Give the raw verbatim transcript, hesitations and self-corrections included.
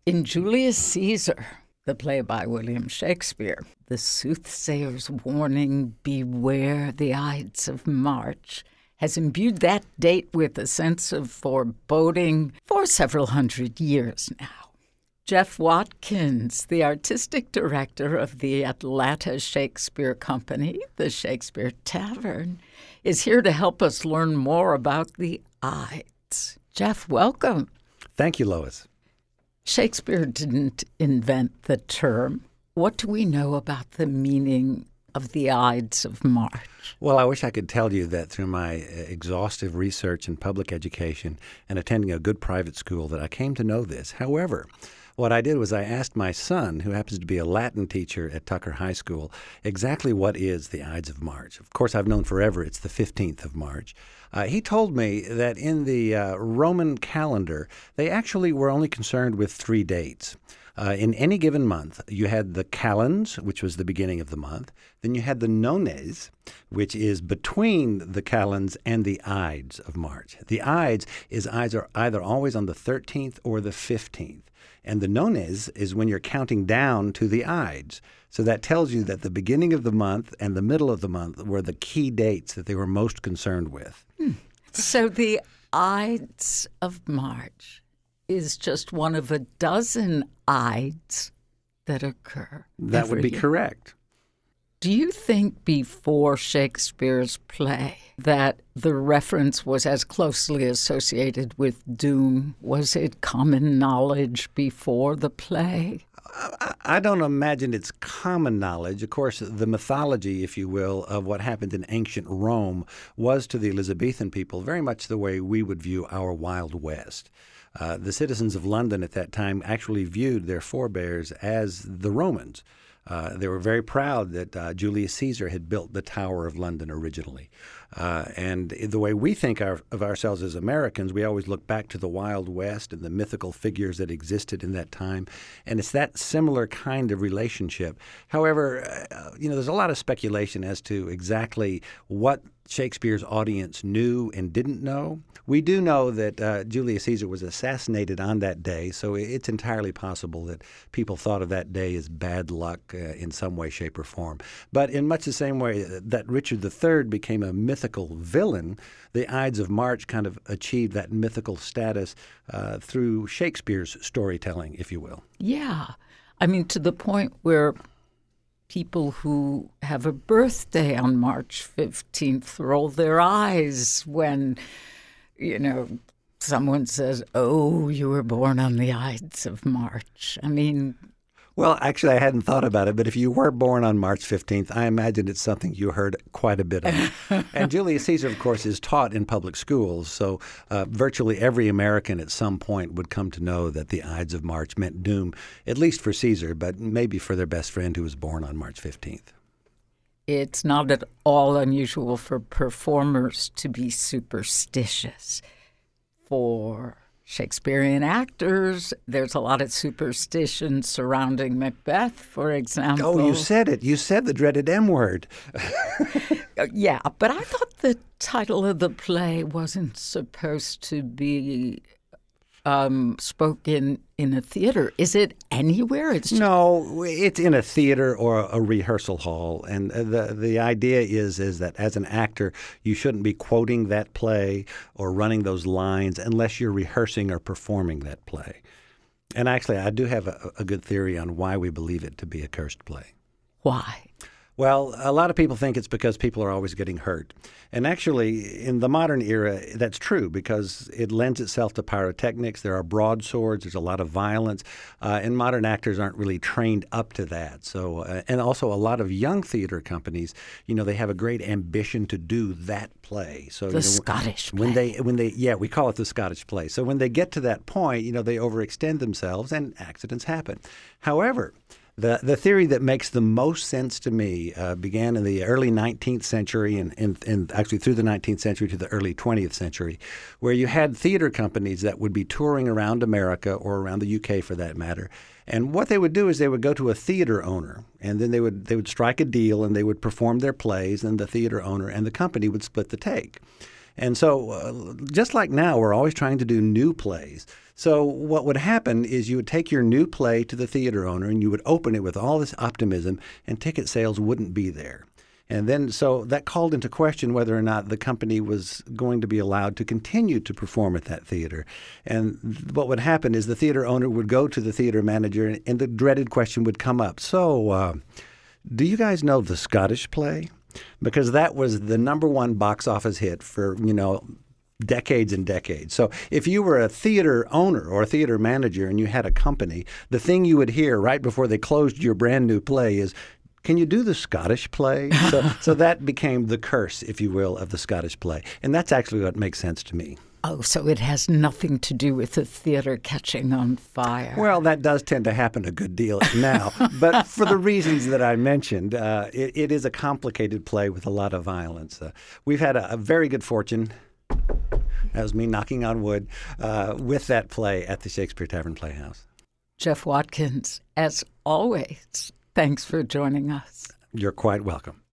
In Julius Caesar, the play by William Shakespeare, the soothsayer's warning, beware the Ides of March, has imbued that date with a sense of foreboding for several hundred years now. Jeff Watkins, the artistic director of the Atlanta Shakespeare Company, the Shakespeare Tavern, is here to help us learn more about the Ides. Jeff, welcome. Thank you, Lois. Shakespeare didn't invent the term. What do we know about the meaning of the Ides of March? Well, I wish I could tell you that through my exhaustive research in public education and attending a good private school that I came to know this. However, what I did was I asked my son, who happens to be a Latin teacher at Tucker High School, exactly what is the Ides of March. Of course, I've known forever it's the fifteenth of March. Uh, he told me that in the uh, Roman calendar, they actually were only concerned with three dates. Uh, in any given month, you had the calends, which was the beginning of the month. Then you had the nones, which is between the calends and the Ides of March. The Ides is either, either always on the thirteenth or the fifteenth. And the nones is when you're counting down to the Ides. So that tells you that the beginning of the month and the middle of the month were the key dates that they were most concerned with. Hmm. So the Ides of March is just one of a dozen Ides that occur. That would be year. Correct. Do you think before Shakespeare's play that the reference was as closely associated with doom? Was it common knowledge before the play? I, I don't imagine it's common knowledge. Of course, the mythology, if you will, of what happened in ancient Rome was to the Elizabethan people very much the way we would view our Wild West. Uh, the citizens of London at that time actually viewed their forebears as the Romans. Uh, they were very proud that uh, Julius Caesar had built the Tower of London originally. Uh, and the way we think our, of ourselves as Americans, we always look back to the Wild West and the mythical figures that existed in that time. And it's that similar kind of relationship. However, uh, you know, there's a lot of speculation as to exactly what Shakespeare's audience knew and didn't know. We do know that uh, Julius Caesar was assassinated on that day, so it's entirely possible that people thought of that day as bad luck uh, in some way, shape, or form. But in much the same way that Richard the Third became a mythical villain, the Ides of March kind of achieved that mythical status uh, through Shakespeare's storytelling, if you will. Yeah. I mean, to the point where people who have a birthday on March fifteenth roll their eyes when, you know, someone says, oh, you were born on the Ides of March. I mean... Well, actually, I hadn't thought about it, but if you were born on March fifteenth, I imagine it's something you heard quite a bit of. And Julius Caesar, of course, is taught in public schools, so uh, virtually every American at some point would come to know that the Ides of March meant doom, at least for Caesar, but maybe for their best friend who was born on March fifteenth. It's not at all unusual for performers to be superstitious. For Shakespearean actors, there's a lot of superstition surrounding Macbeth, for example. Oh, you said it. You said the dreaded M word. Yeah, but I thought the title of the play wasn't supposed to be um, spoken in a theater. Is it anywhere? It's just... No, it's in a theater or a rehearsal hall. And the the idea is is that as an actor, you shouldn't be quoting that play or running those lines unless you're rehearsing or performing that play. And actually, I do have a, a good theory on why we believe it to be a cursed play. Why? Well, a lot of people think it's because people are always getting hurt. And actually, in the modern era, that's true because it lends itself to pyrotechnics. There are broadswords. There's a lot of violence. Uh, and modern actors aren't really trained up to that. So, uh, and also a lot of young theater companies, you know, they have a great ambition to do that play. So the you know, Scottish play. When they, when they, yeah, we call it the Scottish play. So when they get to that point, you know, they overextend themselves and accidents happen. However, The the theory that makes the most sense to me uh, began in the early nineteenth century and, and, and actually through the nineteenth century to the early twentieth century, where you had theater companies that would be touring around America or around the U K for that matter. And what they would do is they would go to a theater owner and then they would they would strike a deal and they would perform their plays and the theater owner and the company would split the take. And so uh, just like now, we're always trying to do new plays. So what would happen is you would take your new play to the theater owner and you would open it with all this optimism, and ticket sales wouldn't be there. And then so that called into question whether or not the company was going to be allowed to continue to perform at that theater. And what would happen is the theater owner would go to the theater manager, and, and the dreaded question would come up. So uh, do you guys know the Scottish play? Because that was the number one box office hit for, you know, decades and decades. So if you were a theater owner or a theater manager and you had a company, the thing you would hear right before they closed your brand new play is, can you do the Scottish play? so, so that became the curse, if you will, of the Scottish play. And that's actually what makes sense to me. Oh, so it has nothing to do with the theater catching on fire. Well, that does tend to happen a good deal now. But for the reasons that I mentioned, uh, it, it is a complicated play with a lot of violence. Uh, we've had a, a very good fortune. That was me knocking on wood, uh, with that play at the Shakespeare Tavern Playhouse. Jeff Watkins, as always, thanks for joining us. You're quite welcome.